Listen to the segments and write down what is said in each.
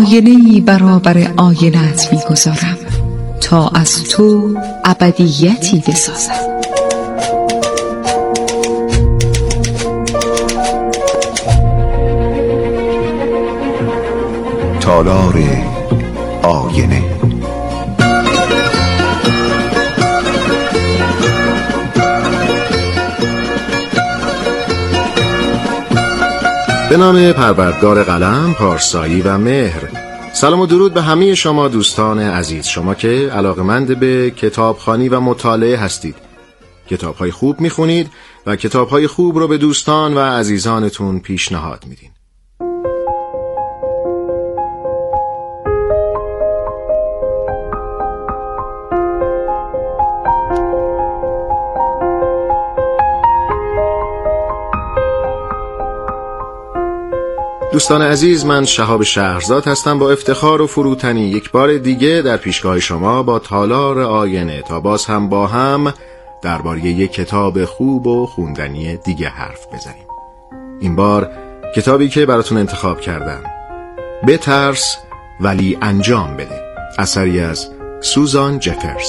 آینه‌ای برابر آینه‌ات می‌گذارم تا از تو ابدیتی بسازم. تالار آینه. به نام پروردگار قلم، پارسایی و مهر. سلام و درود به همه شما دوستان عزیز، شما که علاقمند به کتابخوانی و مطالعه هستید، کتاب‌های خوب می‌خونید و کتاب‌های خوب رو به دوستان و عزیزانتون پیشنهاد میدین. دوستان عزیز، من شهاب شهرزاد هستم، با افتخار و فروتنی یک بار دیگه در پیشگاه شما با تالار آینه تا باز هم با هم درباره یک کتاب خوب و خوندنی دیگه حرف بزنیم. این بار کتابی که براتون انتخاب کردم، بترس ولی انجام بده، اثری از سوزان جفرز.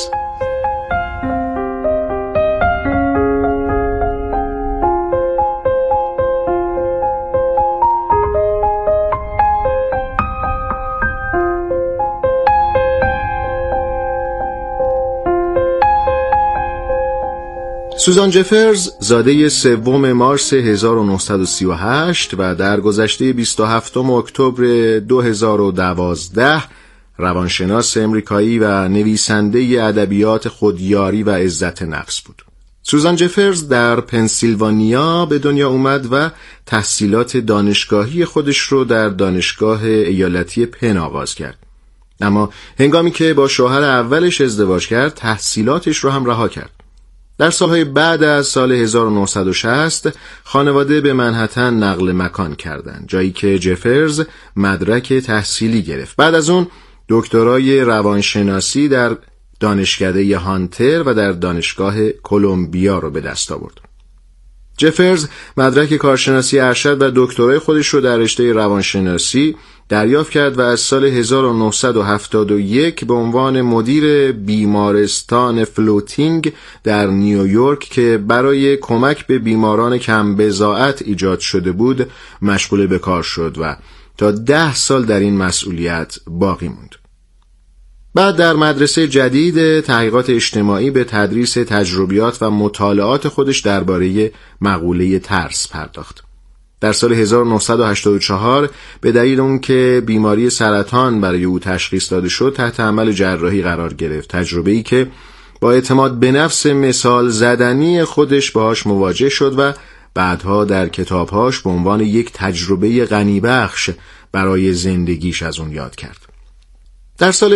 سوزان جفرز زاده 3 مارس 1938 و در گذشته 27 اکتبر 2012 روانشناس امریکایی و نویسنده ادبیات خودیاری و عزت نفس بود. سوزان جفرز در پنسیلوانیا به دنیا اومد و تحصیلات دانشگاهی خودش رو در دانشگاه ایالتی پن آغاز کرد. اما هنگامی که با شوهر اولش ازدواج کرد، تحصیلاتش رو هم رها کرد. در سالهای بعد از سال 1960 خانواده به منهتن نقل مکان کردند، جایی که جفرز مدرک تحصیلی گرفت. بعد از اون دکترای روانشناسی در دانشکده هانتر و در دانشگاه کلمبیا رو به دست آورد. جفرز مدرک کارشناسی ارشد و دکترای خودش رو در رشته روانشناسی دریافت کرد و از سال 1971 به عنوان مدیر بیمارستان فلوتینگ در نیویورک که برای کمک به بیماران کم بضاعت ایجاد شده بود مشغول به کار شد و تا 10 سال در این مسئولیت باقی موند. بعد در مدرسه جدید تحقیقات اجتماعی به تدریس تجربیات و مطالعات خودش درباره مقوله ترس پرداخت. در سال 1984 به دلیل اون که بیماری سرطان برای او تشخیص داده شد تحت عمل جراحی قرار گرفت، تجربه‌ای که با اعتماد به نفس مثال زدنی خودش باهاش مواجه شد و بعدها در کتابهاش به عنوان یک تجربه غنی‌بخش برای زندگیش از اون یاد کرد. در سال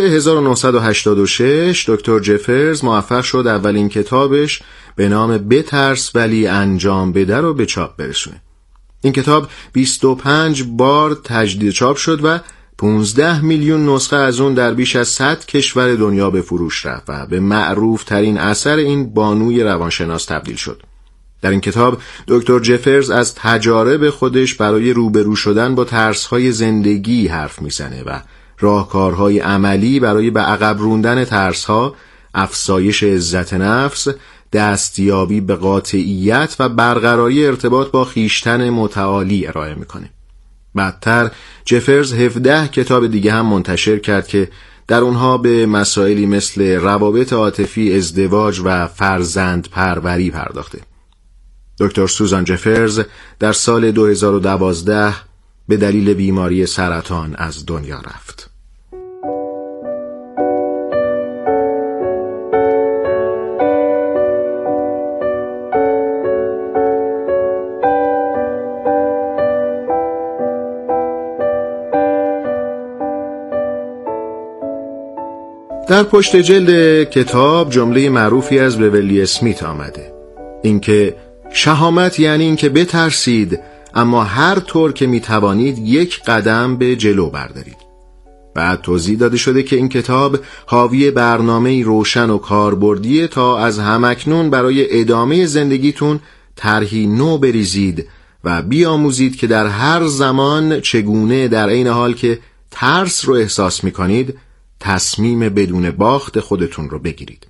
1986 دکتر جفرز موفق شد اولین کتابش به نام بترس ولی انجام بده رو به چاپ برسونه. این کتاب 25 بار تجدید چاپ شد و 15 میلیون نسخه از اون در بیش از 100 کشور دنیا به فروش رفت و به معروف ترین اثر این بانوی روانشناس تبدیل شد. در این کتاب دکتر جفرز از تجارب خودش برای روبرو شدن با ترس‌های زندگی حرف میزنه و راهکارهای عملی برای به عقب روندن ترس‌ها، افزایش عزت نفس، دستیابی به قاطعیت و برقراری ارتباط با خویشتن متعالی ارائه میکنه. بعدتر جفرز 17 کتاب دیگه هم منتشر کرد که در اونها به مسائلی مثل روابط عاطفی، ازدواج و فرزند پروری پرداخته. دکتر سوزان جفرز در سال 2012 به دلیل بیماری سرطان از دنیا رفت. در پشت جلد کتاب جمله معروفی از بولی اسمیت آمده، اینکه شهامت یعنی اینکه بترسید اما هر طور که میتوانید یک قدم به جلو بردارید. بعد توضیح داده شده که این کتاب حاوی برنامه‌ای روشن و کاربردیه تا از همکنون برای ادامه زندگیتون طرحی نو بریزید و بیاموزید که در هر زمان چگونه در عین حال که ترس رو احساس می‌کنید، تصمیم بدون باخت خودتون رو بگیرید.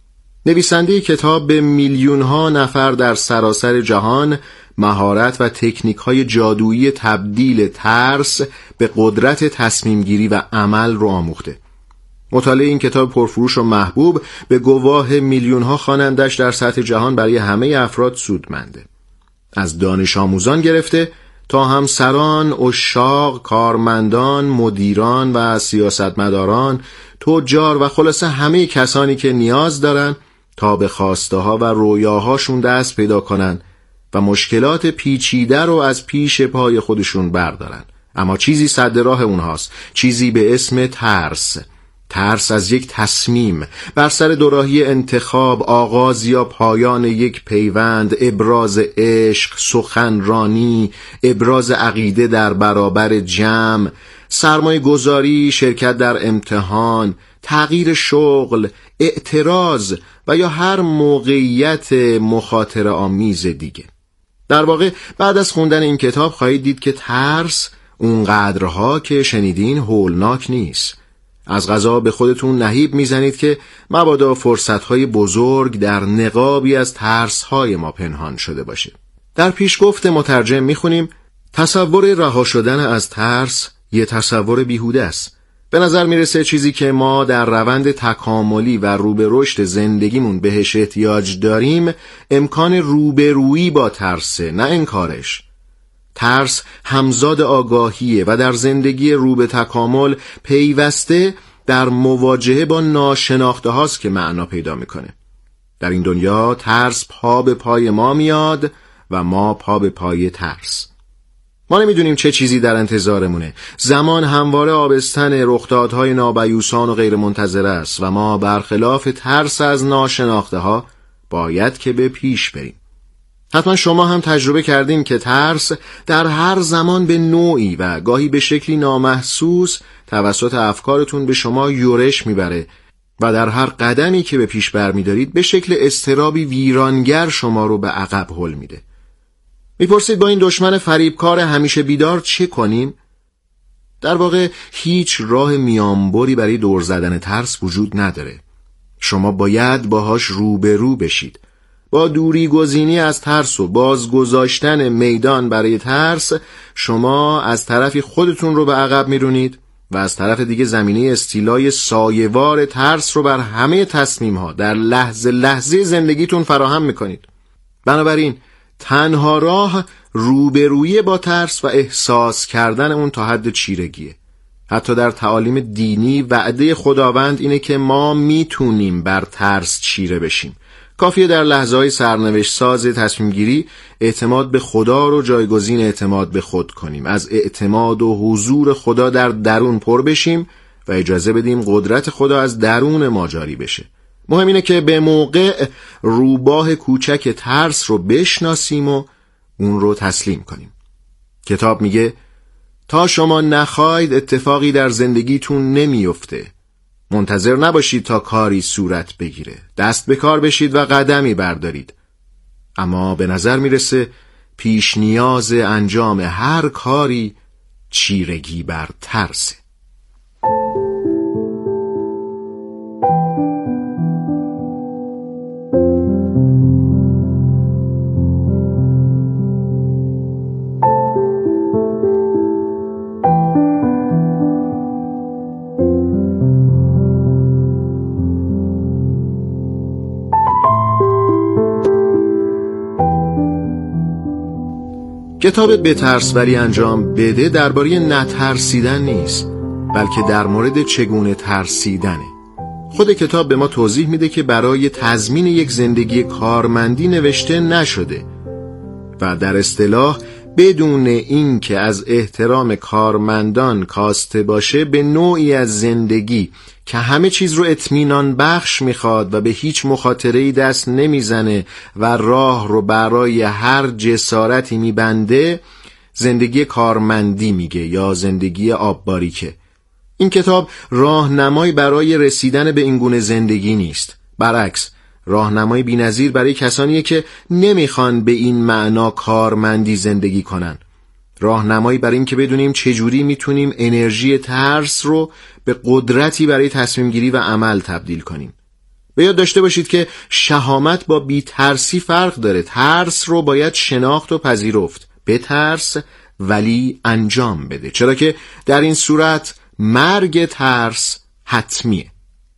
نویسنده کتاب به میلیون‌ها نفر در سراسر جهان مهارت و تکنیک‌های جادویی تبدیل ترس به قدرت تصمیم گیری و عمل رو آموخته. مطالعه این کتاب پرفروش و محبوب به گواه میلیون‌ها خواننده‌اش در سطح جهان برای همه افراد سودمنده. از دانش آموزان گرفته تا همسران، عشاق، کارمندان، مدیران و سیاستمداران، تجار و خلاصه همه کسانی که نیاز دارن تا به خواسته ها و رویاهاشون دست پیدا کنن و مشکلات پیچیده رو از پیش پای خودشون بردارن. اما چیزی سد راه اونهاست، چیزی به اسم ترس. ترس از یک تصمیم بر سر دوراهی انتخاب، آغاز یا پایان یک پیوند، ابراز عشق، سخنرانی، ابراز عقیده در برابر جمع، سرمایه گذاری، شرکت در امتحان، تغییر شغل، اعتراض و یا هر موقعیت مخاطره آمیز دیگه. در واقع بعد از خوندن این کتاب خواهید دید که ترس اونقدرها که شنیدین هولناک نیست. از قضا به خودتون نهیب میزنید که مبادا فرصتهای بزرگ در نقابی از ترسهای ما پنهان شده باشه. در پیشگفت مترجم میخونیم: تصور رها شدن از ترس یه تصور بیهوده است. به نظر میرسه چیزی که ما در روند تکاملی و روبه رشد زندگیمون بهش احتیاج داریم امکان روبرویی با ترسه، نه انکارش. ترس همزاد آگاهیه و در زندگی روبه تکامل پیوسته در مواجهه با ناشناخته هاست که معنا پیدا میکنه. در این دنیا ترس پا به پای ما میاد و ما پا به پای ترس. ما نمیدونیم چه چیزی در انتظارمونه. زمان همواره آبستن رخدادهای نابیوسان و غیر منتظره است و ما برخلاف ترس از ناشناخته ها باید که به پیش بریم. حتما شما هم تجربه کردین که ترس در هر زمان به نوعی و گاهی به شکلی نامحسوس توسط افکارتون به شما یورش میبره و در هر قدمی که به پیش برمیدارید به شکل اضطرابی ویرانگر شما رو به عقب هل میده. میپرسید با این دشمن فریبکار همیشه بیدار چه کنیم؟ در واقع هیچ راه میانبری برای دور زدن ترس وجود نداره. شما باید باهاش روبرو بشید. با دوری گزینی از ترس و بازگذاشتن میدان برای ترس شما از طرفی خودتون رو به عقب میرونید و از طرف دیگه زمینه استیلای سایه‌وار ترس رو بر همه تصمیم‌ها در لحظه لحظه زندگیتون فراهم میکنید. بنابراین تنها راه روبرویی با ترس و احساس کردن اون تا حد چیرگیه. حتی در تعالیم دینی وعده خداوند اینه که ما میتونیم بر ترس چیره بشیم. کافیه در لحظه‌های سرنوشت ساز تصمیم گیری اعتماد به خدا رو جایگزین اعتماد به خود کنیم، از اعتماد و حضور خدا در درون پر بشیم و اجازه بدیم قدرت خدا از درون ما جاری بشه. مهم اینه که به موقع روباه کوچک ترس رو بشناسیم و اون رو تسلیم کنیم. کتاب میگه تا شما نخواید اتفاقی در زندگیتون نمیفته. منتظر نباشید تا کاری صورت بگیره. دست به کار بشید و قدمی بردارید. اما به نظر میرسه پیش نیاز انجام هر کاری چیرگی بر ترسه. کتاب بترس ولی انجام بده درباره نترسیدن نیست، بلکه در مورد چگونه ترسیدنه. خود کتاب به ما توضیح میده که برای تضمین یک زندگی کارمندی نوشته نشده و در اصطلاح بدون این که از احترام کارمندان کاسته باشه به نوعی از زندگی که همه چیز رو اطمینان بخش میخواد و به هیچ مخاطره‌ای دست نمیزنه و راه رو برای هر جسارتی میبنده زندگی کارمندی میگه یا زندگی آب باریکه. این کتاب راهنمایی برای رسیدن به این گونه زندگی نیست، برعکس راهنمای بی‌نظیر برای کسانیه که نمیخوان به این معنا کارمندی زندگی کنن. راهنمایی برای این که بدونیم چجوری میتونیم انرژی ترس رو به قدرتی برای تصمیم گیری و عمل تبدیل کنیم. به یاد داشته باشید که شهامت با بی‌ترسی فرق داره. ترس رو باید شناخت و پذیرفت. بترس ولی انجام بده، چرا که در این صورت مرگ ترس حتمیه.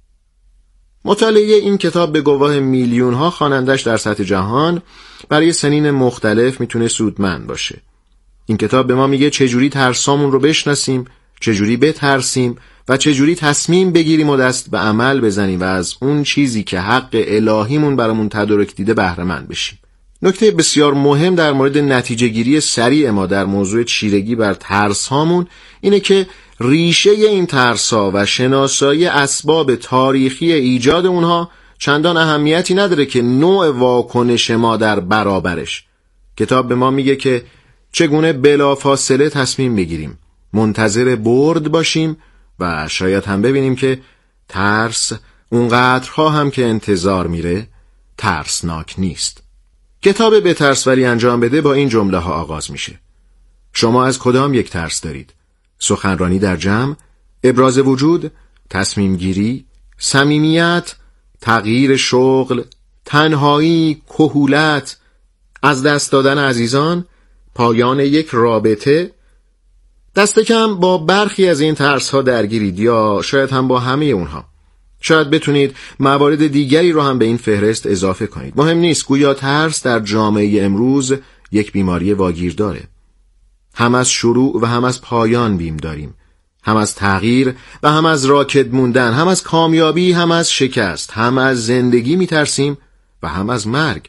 مطالعه این کتاب به گواه میلیون ها خواننده‌اش در سطح جهان برای سنین مختلف میتونه سودمند باشه. این کتاب به ما میگه چجوری ترسامون رو بشناسیم، چجوری بترسیم و چجوری تصمیم بگیریم و دست به عمل بزنیم و از اون چیزی که حق الهیمون برامون تدارک دیده بهره مند بشیم. نکته بسیار مهم در مورد نتیجه گیری سریع ما در موضوع چیرگی بر ترس هامون اینه که ریشه این ترس ها و شناسایی اسباب تاریخی ایجاد اونها چندان اهمیتی نداره که نوع واکنش ما در برابرش. کتاب به ما میگه که چگونه بلافاصله تصمیم بگیریم، منتظر برد باشیم و شاید هم ببینیم که ترس اونقدرها هم که انتظار میره ترسناک نیست. کتاب بترس ولی انجام بده با این جمله ها آغاز میشه: شما از کدام یک ترس دارید؟ سخنرانی در جمع، ابراز وجود، تصمیم گیری، صمیمیت، تغییر شغل، تنهایی، کهولت، از دست دادن عزیزان، پایان یک رابطه. دست کم با برخی از این ترس ها درگیرید یا شاید هم با همه اونها. شاید بتونید موارد دیگری رو هم به این فهرست اضافه کنید. مهم نیست، گویا ترس در جامعه امروز یک بیماری واگیر داره. هم از شروع و هم از پایان بیم داریم، هم از تغییر و هم از راکد موندن، هم از کامیابی هم از شکست، هم از زندگی میترسیم و هم از مرگ.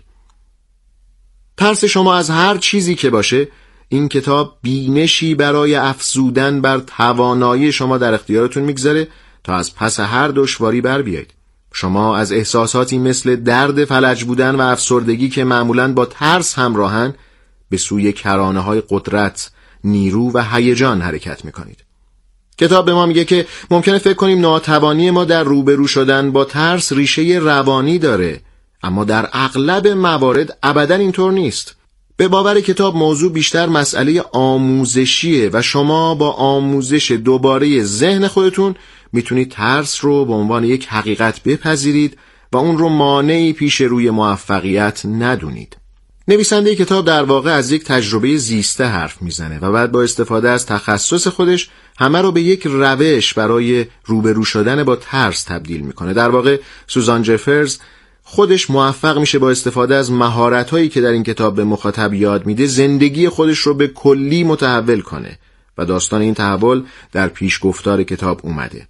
ترس شما از هر چیزی که باشه، این کتاب بینشی برای افزودن بر توانایی شما در اختیارتون میگذاره تا از پس هر دشواری بر بیایید. شما از احساساتی مثل درد فلج بودن و افسردگی که معمولاً با ترس همراهن به سوی کرانه‌های قدرت، نیرو و هیجان حرکت میکنید. کتاب به ما میگه که ممکنه فکر کنیم ناتوانی ما در روبرو شدن با ترس ریشه روانی داره، اما در اغلب موارد ابداً اینطور نیست. به باور کتاب موضوع بیشتر مسئله آموزشیه و شما با آموزش دوباره ذهن خودتون میتونید ترس رو به عنوان یک حقیقت بپذیرید و اون رو مانعی پیش روی موفقیت ندونید. نویسنده کتاب در واقع از یک تجربه زیسته حرف میزنه و بعد با استفاده از تخصص خودش همه رو به یک روش برای روبرو شدن با ترس تبدیل میکنه. در واقع سوزان جفرز خودش موفق میشه با استفاده از مهارت‌هایی که در این کتاب به مخاطب یاد میده زندگی خودش رو به کلی متحول کنه و داستان این تحول در پیشگفتار کتاب اومده.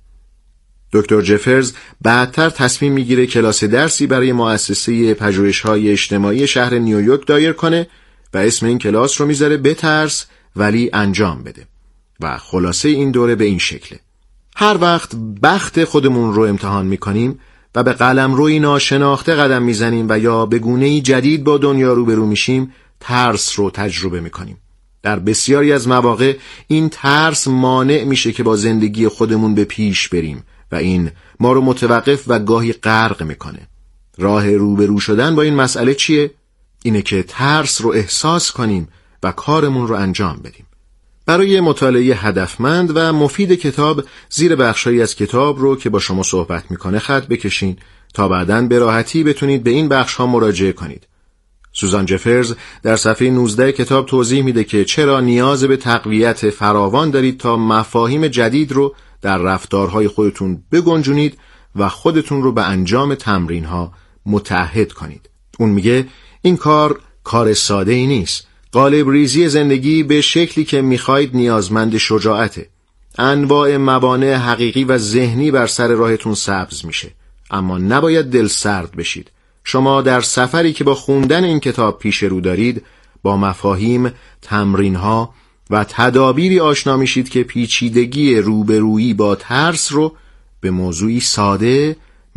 دکتر جفرز بعدتر تصمیم میگیره کلاس درسی برای مؤسسه پژوهش‌های اجتماعی شهر نیویورک دایر کنه و اسم این کلاس رو میذاره بترس ولی انجام بده و خلاصه این دوره به این شکله: هر وقت بخت خودمون رو امتحان میکنیم و به قلمروی ناشناخته قدم میزنیم و یا به گونه‌ای جدید با دنیا روبرو میشیم، ترس رو تجربه میکنیم. در بسیاری از مواقع این ترس مانع میشه که با زندگی خودمون به پیش بریم و این ما رو متوقف و گاهی غرق میکنه. راه روبرو شدن با این مسئله چیه؟ اینه که ترس رو احساس کنیم و کارمون رو انجام بدیم. برای مطالعه هدفمند و مفید کتاب زیر بخشایی از کتاب رو که با شما صحبت میکنه خط بکشین تا بعداً به راحتی بتونید به این بخش ها مراجعه کنید. سوزان جفرز در صفحه 19 کتاب توضیح میده که چرا نیاز به تقویت فراوان دارید تا مفاهیم جدید رو در رفتارهای خودتون بگنجونید و خودتون رو به انجام تمرین‌ها متعهد کنید. اون میگه این کار ساده ای نیست. قالب ریزی زندگی به شکلی که میخواید نیازمند شجاعته. انواع موانع حقیقی و ذهنی بر سر راهتون سبز میشه، اما نباید دل سرد بشید. شما در سفری که با خوندن این کتاب پیش رو دارید با مفاهیم، تمرین‌ها و تدابیری آشنا میشید که پیچیدگی روبرویی با ترس رو به موضوعی ساده،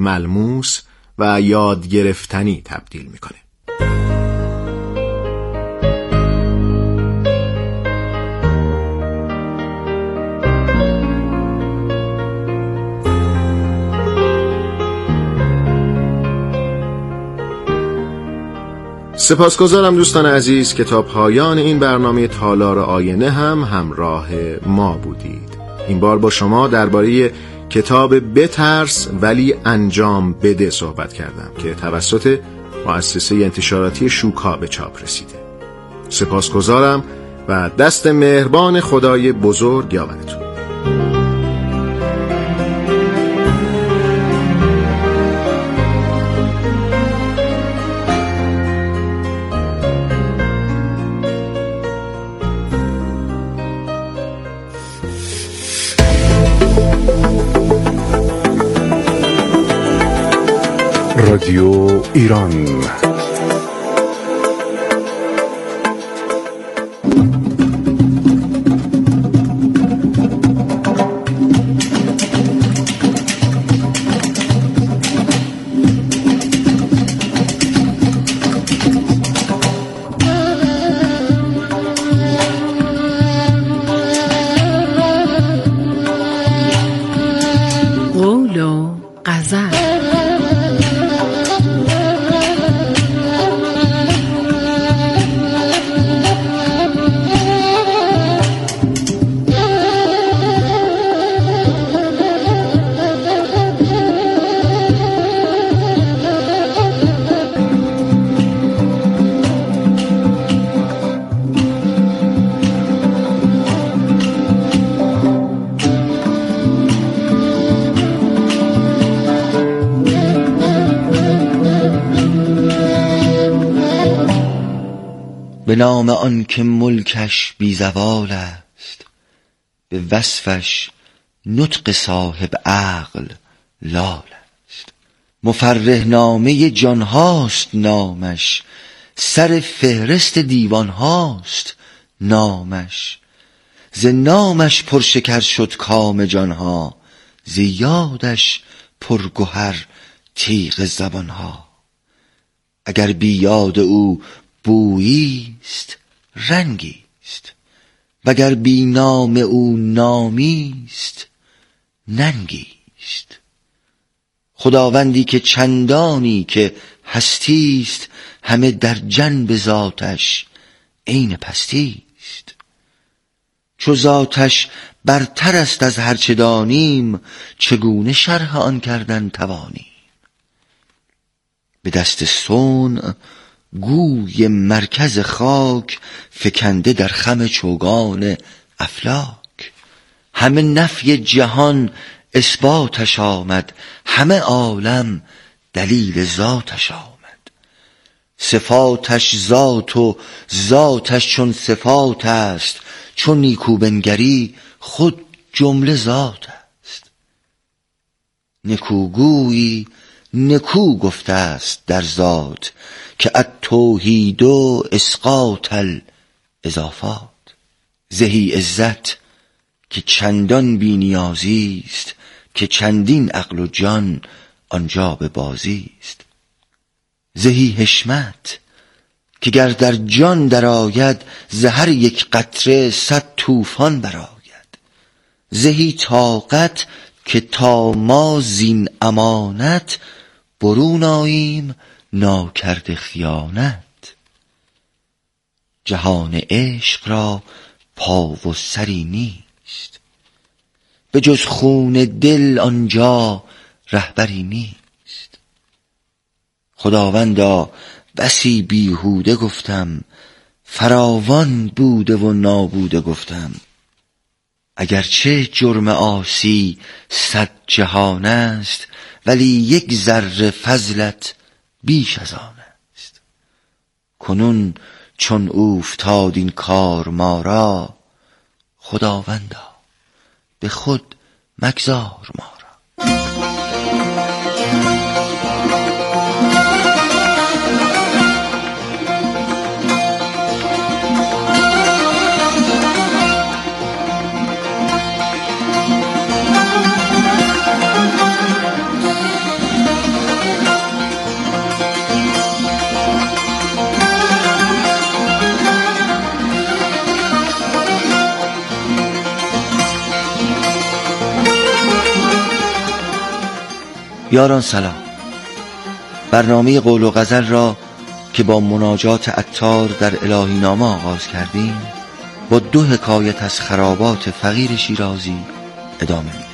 ملموس و یاد گرفتنی تبدیل میکنه. سپاسگزارم دوستان عزیز که تا پایان این برنامه تالار آینه هم همراه ما بودید. این بار با شما درباره کتاب بترس ولی انجام بده صحبت کردم که توسط مؤسسه انتشاراتی شوکا به چاپ رسیده. سپاسگزارم و دست مهربان خدای بزرگ یاورتون. رادیو ایران. قول و غزل. به نام آن که ملکش بی زوال است، به وصفش نطق صاحب عقل لال است. مفرح نامه جان هاست نامش، سر فهرست دیوان هاست نامش. ز نامش پرشکر شد کام جان ها، ز یادش پرگهر تیغ زبان ها. اگر بی یاد او بوییست رنگیست، وگر بی نام او نامیست ننگیست. خداوندی که چندانی که هستیست، همه در جنب ذاتش عین پستیست. چو ذاتش برتر است از هرچه دانیم، چگونه شرح آن کردن توانیم. به دست صنع گوی مرکز خاک، فکنده در خم چوگان افلاک. همه نفی جهان اثباتش آمد، همه عالم دلیل ذاتش آمد. صفاتش ذات و ذاتش چون صفات است، چون نیکو بنگری خود جمله ذات است. نکوگویی نکو گفته است در ذات، که التوحید و اسقاط الاضافات. زهی عزت که چندان بی نیازی است، که چندین عقل و جان آنجا به بازی است. زهی حشمت که گر در جان درآید، ز هر یک قطره 100 طوفان برآید. زهی طاقت که تا ما زین امانت، برون آییم ناکرده خیانت. جهان عشق را پا و سری نیست، به جز خون دل آنجا رهبری نیست. خداوندا بسی بیهوده گفتم، فراوان بوده و نابوده گفتم. اگرچه جرم عاصی 100 جهان است، ولی یک ذره فضلت بیش از آن است. کنون چون اوفتاد این کار ما را، خداوندا به خود مگذار ما را. یاران سلام. برنامه قول و غزل را که با مناجات عطار در الهی نامه آغاز کردیم با 2 حکایت از خرابات فقیر شیرازی ادامه میدیم.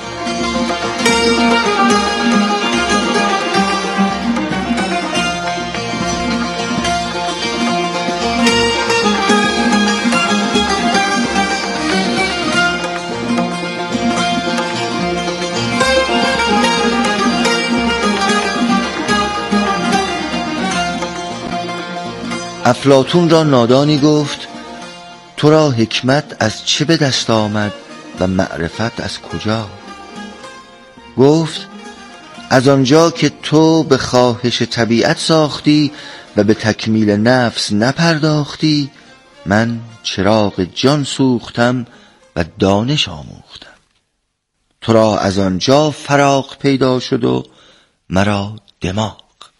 افلاطون را نادانی گفت تو را حکمت از چه به دست آمد و معرفت از کجا؟ گفت از آنجا که تو به خواهش طبیعت ساختی و به تکمیل نفس نپرداختی، من چراغ جان سوختم و دانش آموختم. تو را از آنجا فراغ پیدا شد و مرا دماغ.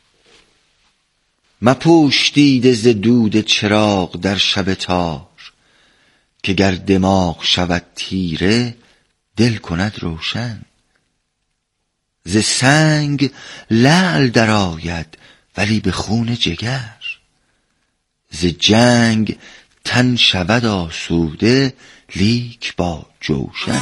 مپوش دیده ز دود چراغ در شب تار، که گر دماغ شود تیره دل کند روشن. ز سنگ لعل درآید ولی به خون جگر، ز جنگ تن شود آسوده لیک با جوشن.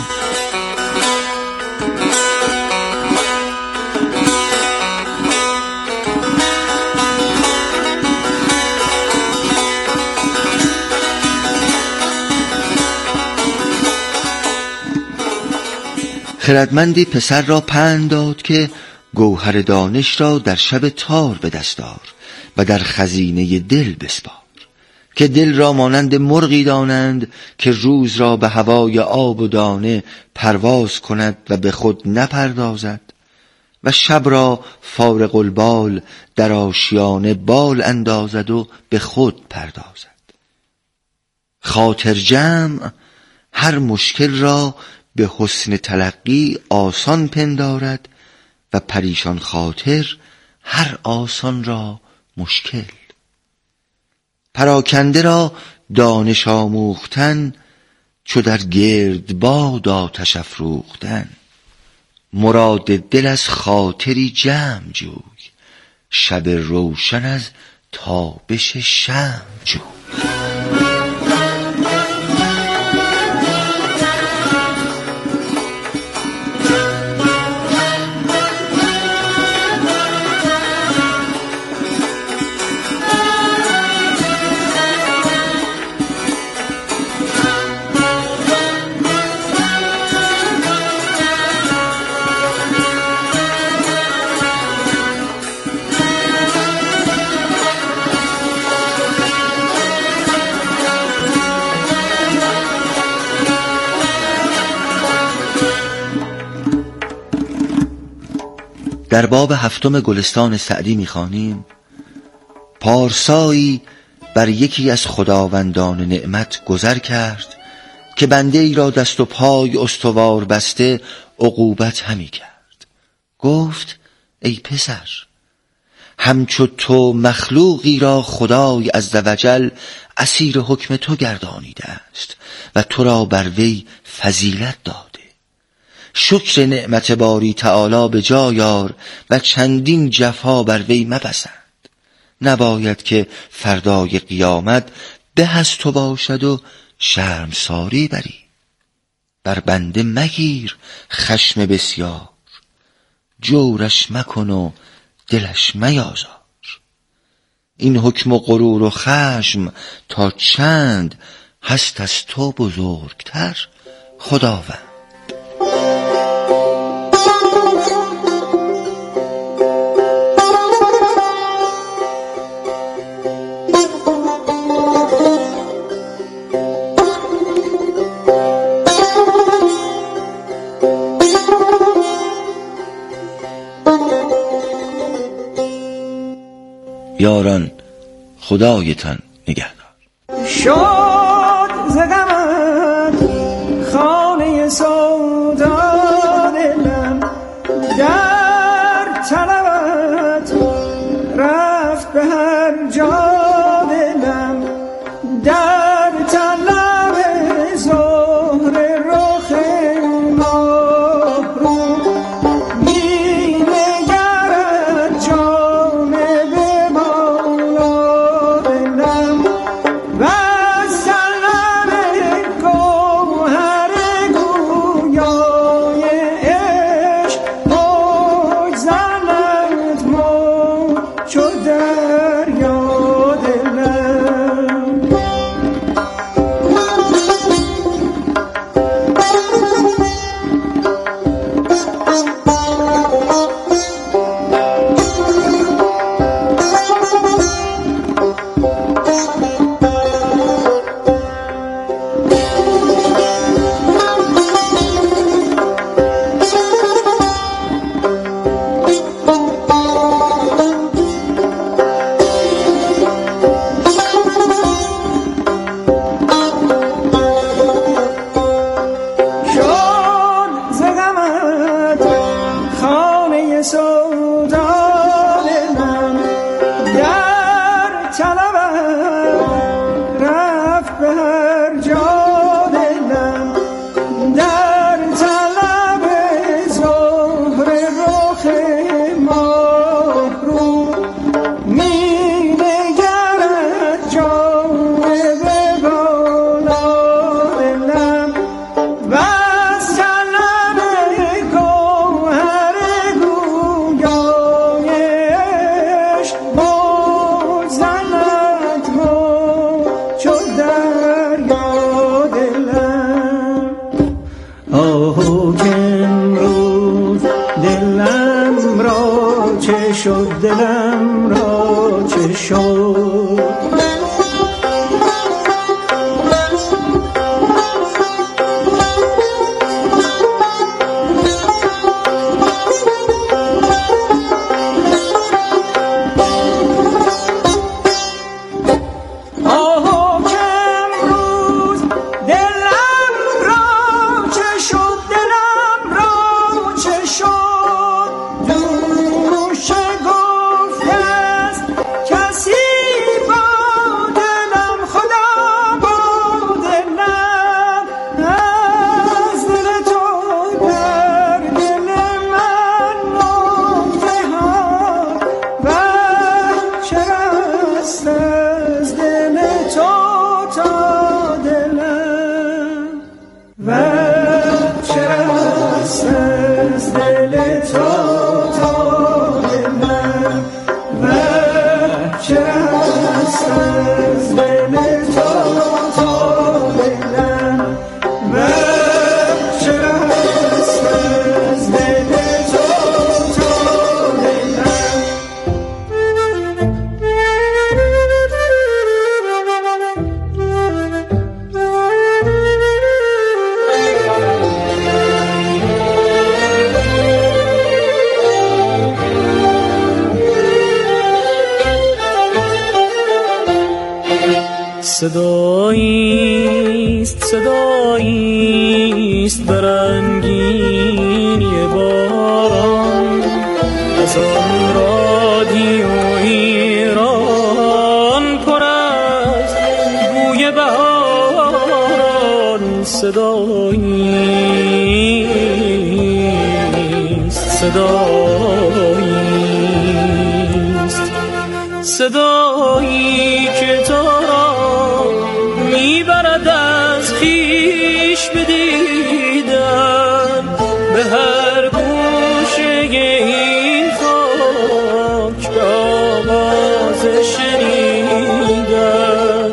خردمندی پسر را پند داد که گوهر دانش را در شب تار به دست آر و در خزینه دل بسپار، که دل را مانند مرغی دانند که روز را به هوای آب و دانه پرواز کند و به خود نپردازد و شب را فارغ البال در آشیانه بال اندازد و به خود پردازد. خاطر جمع هر مشکل را به حسن تلقی آسان پندارد و پریشان خاطر هر آسان را مشکل. پراکنده را دانش آموختن چو در گردباد آتش افروختن. مراد دل از خاطری جمع جوی، شب روشن از تابش شمع جوی. در باب 7 گلستان سعدی می‌خوانیم: پارسایی بر یکی از خداوندان نعمت گذر کرد که بنده ای را دست و پای استوار بسته عقوبت همی کرد. گفت ای پسر، همچو تو مخلوقی را خدای عزوجل اسیر حکم تو گردانیده است و تو را بر وی فضیلت داده. شکر نعمت باری تعالی به جای آر و چندین جفا بر وی مپسند. نباید که فردای قیامت به از تو باشد و شرمساری بری. بر بنده مگیر خشم بسیار، جورش مکن و دلش میازار. این حکم و غرور و خشم تا چند هست از تو بزرگتر خداوند. یاران خدایتان نگهدار. شاد ز غمت خانه سودا دلم، در طلبت رفت به هر جا دلم، در طلب زهر رخ ماه رو می نگرد جانب بالا. سودا دلم در طلبت رفت به هر جا دلم در طلب زهر رخ ماه رو می نگرد جامه به بالا دلم و از طلب گوهر گویایش موج زند موج چو دریا دلم. آه که امروز دلم را چه شد دلم را چه شد صداییست برنگینی باران از آن رادیو ایران پر از بوی بهاران. صدایی که تو را میبرد از خویش بدیدن به هر گوشه این خاک به آواز شنیدن.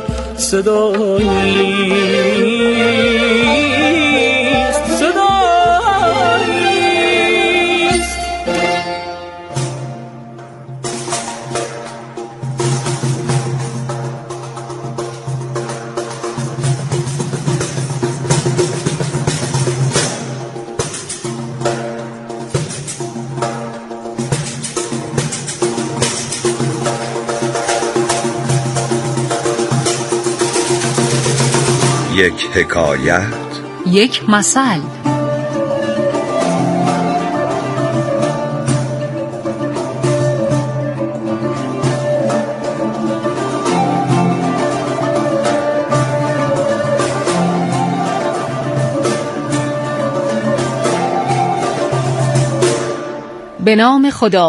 صداییست یک حکایت، یک مثل. به نام خدا.